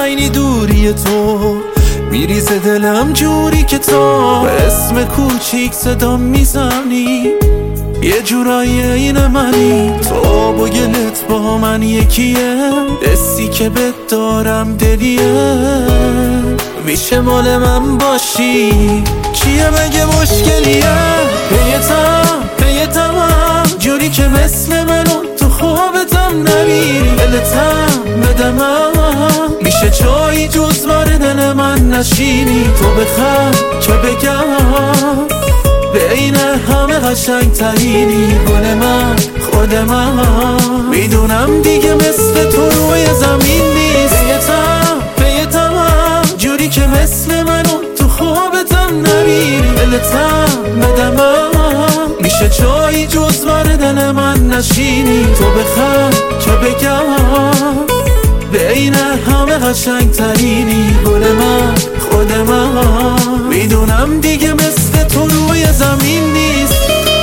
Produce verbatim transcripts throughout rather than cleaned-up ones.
عینی دوری تو میریزه دلم جوری که تو به اسم کوچیک صدا میزنی، یه جورایی این منی. تو با گلت با من یکیه، حسی که بهت دارم دلیه. میشه مال من باشی، چیه مگه مشکلیه؟ پیتم پیتم جوری که مثل منو تو خوابتم نمیری. دلتم بدم میشه جایی جز بار دل من نشینی. تو بخند که بگم بین همه قشنگ ترینی. گل من خود من میدونم دیگه مثل تو روی زمین نیست. پیتم پیتم جوری که مثل منو تو خوابتم نمیری. دلتم بدم میشه جایی جز بار دل من نشینی. تو بخند که بگم بین همه قشنگ ترینی. گل من خود من میدونم دیگه مثل تو روی زمین نیست.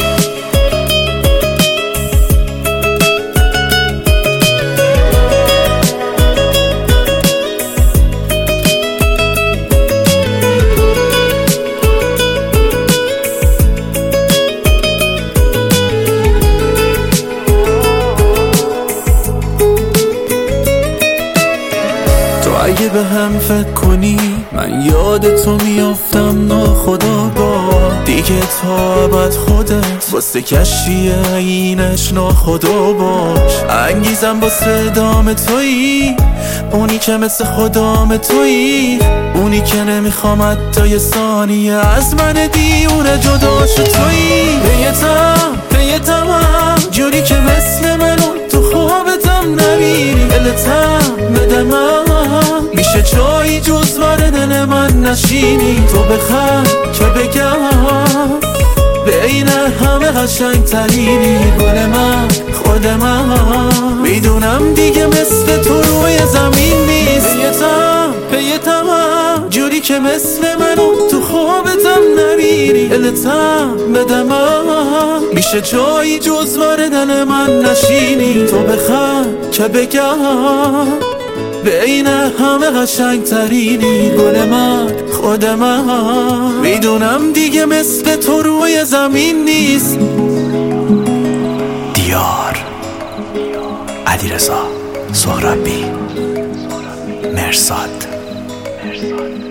اگه به هم فکر کنی من یاد تو میافتم ناخداگاه دیگه. تا ابد خودت واسه کشفی اینش ناخدا باش. انگیزم واسه ادامه تویی، اونی که مثل خدام تویی، اونی که نمیخوام حتی یه ثانیه از من دیونه جدا شد تویی. پیتم پیتم جوری که مثل منو تو خوابتم نمیری. دلتم بدم میشه جایی جز بار دل من نشینی. تو بخند که بگم بین همه قشنگ ترینی. گل من خود من میدونم دیگه مثل تو روی زمین نیست. پیتم پیتم جوری که مثل منو تو خوابتم نمیری. دلتم بدم میشه جایی جز بار دل من نشینی. تو بخند که بگم بین همه قشنگ ترینی. گل من خود من میدونم دیگه مثل تو روی زمین نیست. دیار، علیرضا سهرابی، مرصاد.